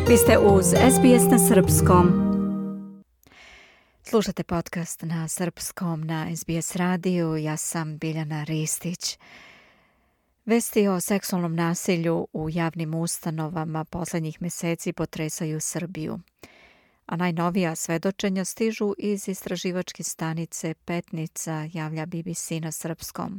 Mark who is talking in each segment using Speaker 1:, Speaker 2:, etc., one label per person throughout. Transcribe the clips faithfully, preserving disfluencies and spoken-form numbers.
Speaker 1: Vi ste uz S B S na srpskom. Slušate podcast na srpskom na S B S radiju. Ja sam Biljana Ristić. Vesti o seksualnom nasilju u javnim ustanovama posljednjih mjeseci potresaju Srbiju. A najnovija svedočenja stižu iz istraživačke stanice Petnica, javlja B B C na srpskom.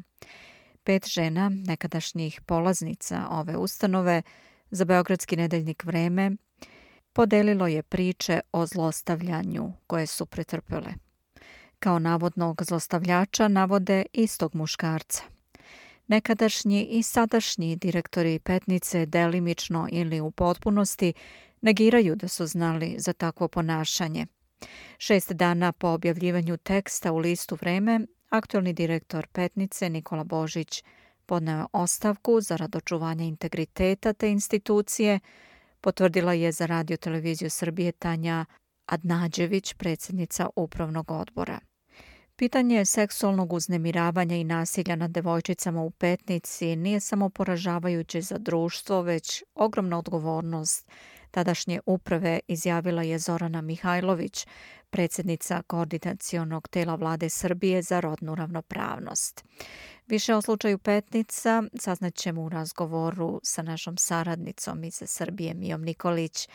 Speaker 1: Pet žena, nekadašnjih polaznica ove ustanove, za beogradski nedeljnik Vreme, podelilo je priče o zlostavljanju koje su pretrpele. Kao navodnog zlostavljača navode istog muškarca. Nekadašnji i sadašnji direktori Petnice delimično ili u potpunosti negiraju da su znali za takvo ponašanje. Šest dana po objavljivanju teksta u listu Vreme, aktualni direktor Petnice Nikola Božić podneo je ostavku zarad očuvanja integriteta te institucije, potvrdila je za Radio televiziju Srbije Tanja Adnađević, predsjednica upravnog odbora. Pitanje seksualnog uznemiravanja i nasilja nad devojčicama u Petnici nije samo poražavajuće za društvo, već ogromna odgovornost tadašnje uprave, izjavila je Zorana Mihajlović, predsjednica koordinacionog tela vlade Srbije za rodnu ravnopravnost. Više o slučaju Petnica saznaćemo u razgovoru sa našom saradnicom iz Srbije, Mijom Nikolić.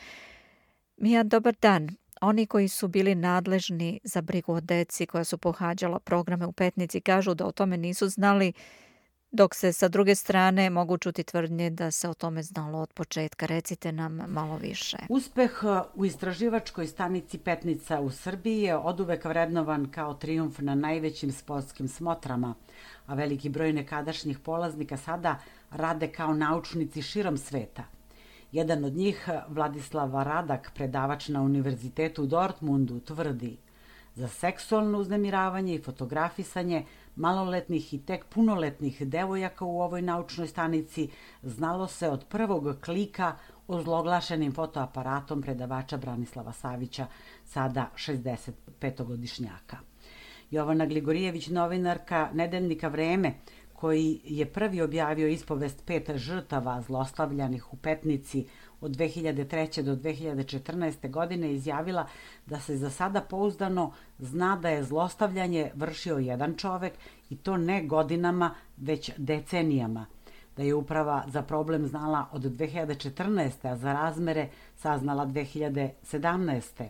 Speaker 1: Mija, dobar dan. Oni koji su bili nadležni za brigu o deci koja su pohađala programe u Petnici kažu da o tome nisu znali, dok se sa druge strane mogu čuti tvrdnje da se o tome znalo od početka. Recite nam malo više.
Speaker 2: Uspeh u istraživačkoj stanici Petnica u Srbiji je oduvek vrednovan kao trijumf na najvećim sportskim smotrama, a veliki broj nekadašnjih polaznika sada rade kao naučnici širom sveta. Jedan od njih, Vladislav Radak, predavač na Univerzitetu u Dortmundu, tvrdi: za seksualno uznemiravanje i fotografisanje maloletnih i tek punoletnih devojaka u ovoj naučnoj stanici znalo se od prvog klika ozloglašenim fotoaparatom predavača Branislava Savića, sada šezdesetpetogodišnjaka. Jovana Gligorijević, novinarka nedeljnika Vreme, koji je prvi objavio ispovest pet žrtava zlostavljanih u Petnici od dve hiljade treće do dve hiljade četrnaeste. godine, izjavila da se za sada pouzdano zna da je zlostavljanje vršio jedan čovek i to ne godinama, već decenijama. Da je uprava za problem znala od dve hiljade četrnaeste. a za razmere saznala dve hiljade sedamnaeste.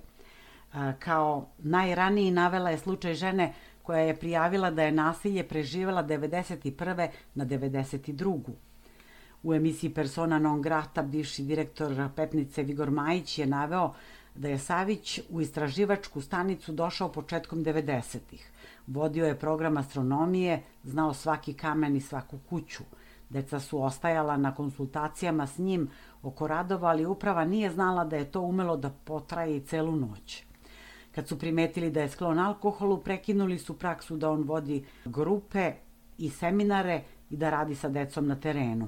Speaker 2: Kao najraniji navela je slučaj žene koja je prijavila da je nasilje preživjela devedeset prve na devedeset drugu. U emisiji Persona non grata bivši direktor Petnice Vigor Majić je naveo da je Savić u istraživačku stanicu došao početkom devedesetih. Vodio je program astronomije, znao svaki kamen i svaku kuću. Deca su ostajala na konsultacijama s njim oko radova, ali uprava nije znala da je to umelo da potraje i celu noć. Kad su primetili da je sklon alkoholu, prekinuli su praksu da on vodi grupe i seminare i da radi sa decom na terenu.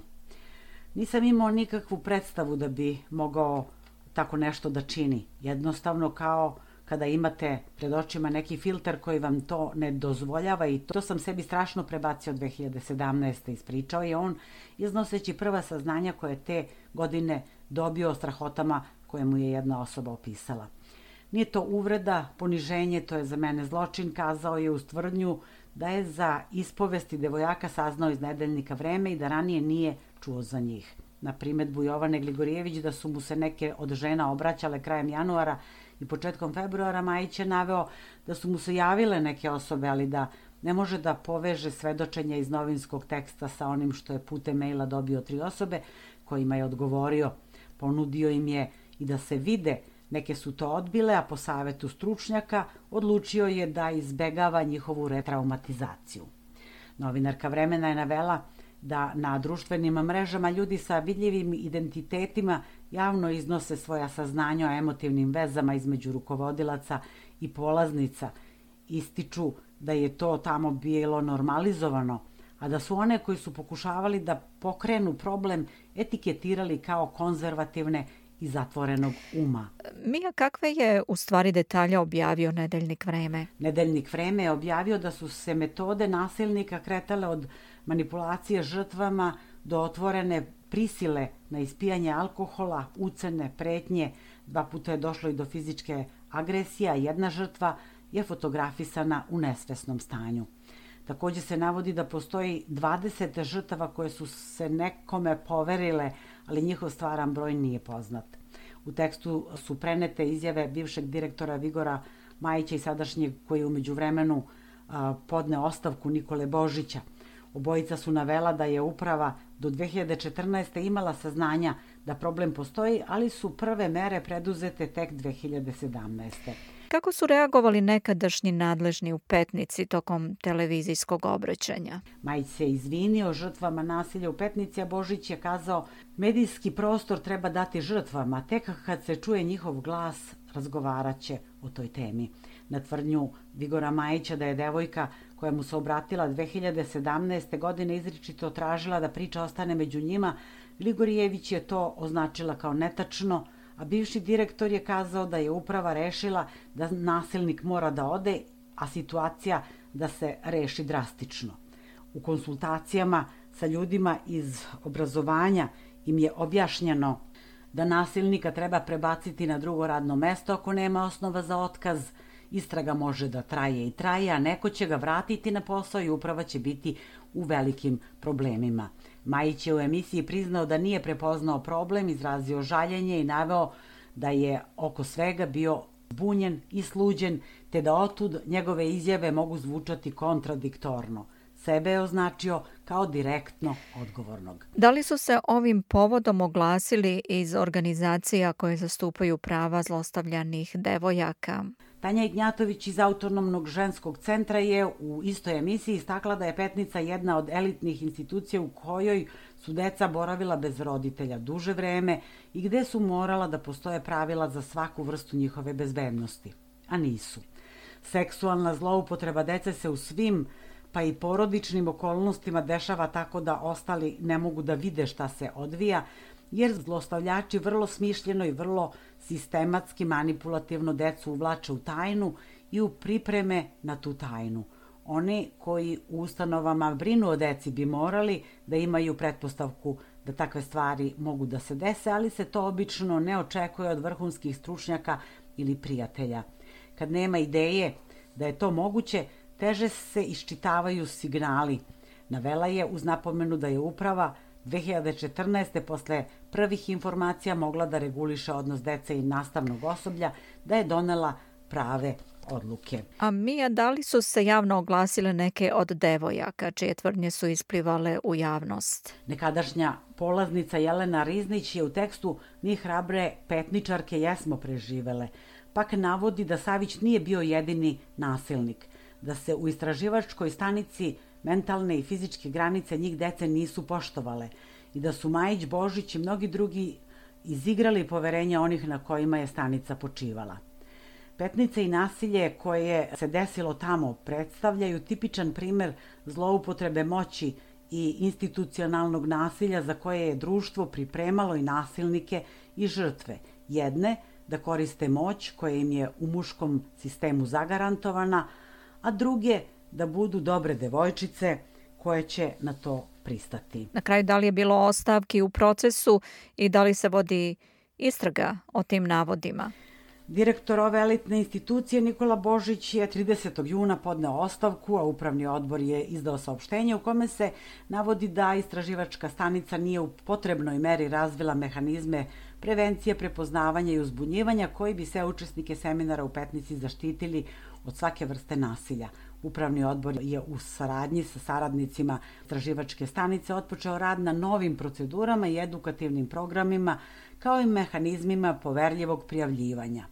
Speaker 2: Nisam imao nikakvu predstavu da bi mogao tako nešto da čini. Jednostavno kao kada imate pred očima neki filter koji vam to ne dozvoljava, i to sam sebi strašno prebacio dve hiljade sedamnaeste. ispričao je on, iznoseći prva saznanja koje te godine dobio o strahotama koje mu je jedna osoba opisala. Nije to uvreda, poniženje, to je za mene zločin, kazao je uz tvrdnju da je za ispovesti devojaka saznao iz nedeljnika Vreme i da ranije nije čuo za njih. Na primedbu Jovane Gligorijević da su mu se neke od žena obraćale krajem januara i početkom februara, Majić je naveo da su mu se javile neke osobe, ali da ne može da poveže svedočenja iz novinskog teksta sa onim što je putem maila dobio tri osobe kojima je odgovorio. Ponudio im je i da se vide. Neke su to odbile, a po savetu stručnjaka odlučio je da izbegava njihovu retraumatizaciju. Novinarka Vremena je navela da na društvenim mrežama ljudi sa vidljivim identitetima javno iznose svoja saznanja o emotivnim vezama između rukovodilaca i polaznica. Ističu da je to tamo bilo normalizovano, a da su one koji su pokušavali da pokrenu problem etiketirali kao konzervativne i zatvorenog uma.
Speaker 1: Mija, kakve je u stvari detalje objavio nedeljnik Vreme?
Speaker 2: Nedeljnik Vreme je objavio da su se metode nasilnika kretale od manipulacije žrtvama do otvorene prisile na ispijanje alkohola, ucene, pretnje, dva puta je došlo i do fizičke agresije, a jedna žrtva je fotografisana u nesvesnom stanju. Takođe se navodi da postoji dvadeset žrtava koje su se nekome poverile, ali njihov stvaran broj nije poznat. U tekstu su prenete izjave bivšeg direktora Vigora Majića i sadašnjeg koji je u međuvremenu podne ostavku Nikole Božića. Obojica su navela da je uprava do dve hiljade četrnaeste. imala saznanja da problem postoji, ali su prve mere preduzete tek dve hiljade sedamnaeste.
Speaker 1: Kako su reagovali nekadašnji nadležni u Petnici tokom televizijskog obraćanja?
Speaker 2: Majić se izvinio žrtvama nasilja u Petnici, a Božić je kazao: medijski prostor treba dati žrtvama, tek kad se čuje njihov glas razgovaraće o toj temi. Na tvrdnju Vigora Majića da je devojka koja mu se obratila dve hiljade sedamnaeste. godine izričito tražila da priča ostane među njima, Gligorijević je to označila kao netačno, a bivši direktor je kazao da je uprava rešila da nasilnik mora da ode, a situacija da se reši drastično. U konsultacijama sa ljudima iz obrazovanja im je objašnjeno da nasilnika treba prebaciti na drugo radno mesto ako nema osnova za otkaz. Istraga može da traje i traje, a neko će ga vratiti na posao i uprava će biti u velikim problemima. Majić je u emisiji priznao da nije prepoznao problem, izrazio žaljenje i naveo da je oko svega bio zbunjen i sluđen, te da otud njegove izjave mogu zvučati kontradiktorno. Sebe je označio kao direktno odgovornog.
Speaker 1: Da li su se ovim povodom oglasili iz organizacija koje zastupaju prava zlostavljanih devojaka?
Speaker 2: Tanja Ignjatović iz Autonomnog ženskog centra je u istoj emisiji istakla da je Petnica jedna od elitnih institucija u kojoj su deca boravila bez roditelja duže vreme i gde su morala da postoje pravila za svaku vrstu njihove bezbednosti, a nisu. Seksualna zloupotreba dece se u svim pa i porodičnim okolnostima dešava tako da ostali ne mogu da vide šta se odvija, jer zlostavljači vrlo smišljeno i vrlo sistematski manipulativno decu uvlače u tajnu i u pripreme na tu tajnu. Oni koji u ustanovama brinu o deci bi morali da imaju pretpostavku da takve stvari mogu da se dese, ali se to obično ne očekuje od vrhunskih stručnjaka ili prijatelja. Kad nema ideje da je to moguće, teže se iščitavaju signali. Navela je uz napomenu da je uprava dve hiljade četrnaeste. posle prvih informacija mogla da reguliše odnos dece i nastavnog osoblja, da je donela prave odluke.
Speaker 1: A Mija, da li su se javno oglasile neke od devojaka čije tvrdnje su isplivale u javnost?
Speaker 2: Nekadašnja polaznica Jelena Riznić je u tekstu Mi hrabre petničarke jesmo preživele. Pak navodi da Savić nije bio jedini nasilnik, da se u istraživačkoj stanici mentalne i fizičke granice njih dece nisu poštovale i da su Majić, Božić i mnogi drugi izigrali poverenja onih na kojima je stanica počivala. Petnica i nasilje koje se desilo tamo predstavljaju tipičan primer zloupotrebe moći i institucionalnog nasilja za koje je društvo pripremalo i nasilnike i žrtve. Jedne da koriste moć koja im je u muškom sistemu zagarantovana, a druge da budu dobre devojčice koje će na to pristati.
Speaker 1: Na kraju, da li je bilo ostavki u procesu i da li se vodi istraga o tim navodima?
Speaker 2: Direktor ove elitne institucije Nikola Božić je tridesetog juna podneo ostavku, a upravni odbor je izdao saopštenje u kome se navodi da istraživačka stanica nije u potrebnoj meri razvila mehanizme prevencije, prepoznavanja i uzbunjivanja koji bi sve učesnike seminara u Petnici zaštitili od svake vrste nasilja. Upravni odbor je u saradnji sa saradnicima istraživačke stanice otpočeo rad na novim procedurama i edukativnim programima, kao i mehanizmima poverljivog prijavljivanja.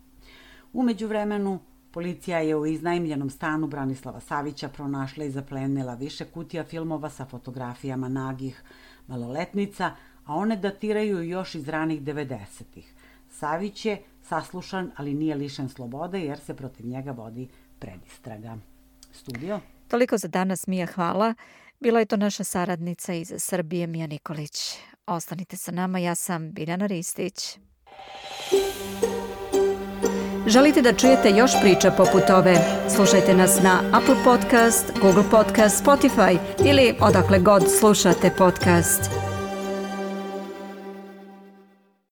Speaker 2: U međuvremenu, policija je u iznajmljenom stanu Branislava Savića pronašla i zaplenila više kutija filmova sa fotografijama nagih maloletnica, a one datiraju još iz ranih devedesetih. Savić je saslušan, ali nije lišen slobode jer se protiv njega vodi predistraga. Studio.
Speaker 1: Toliko za danas, Mija, hvala. Bila je to naša saradnica iz Srbije, Mija Nikolić. Ostanite sa nama, ja sam Biljana Ristić. Želite da čujete još priča poput ove? Slušajte nas na Apple Podcast, Google Podcast, Spotify ili odakle god slušate podcast.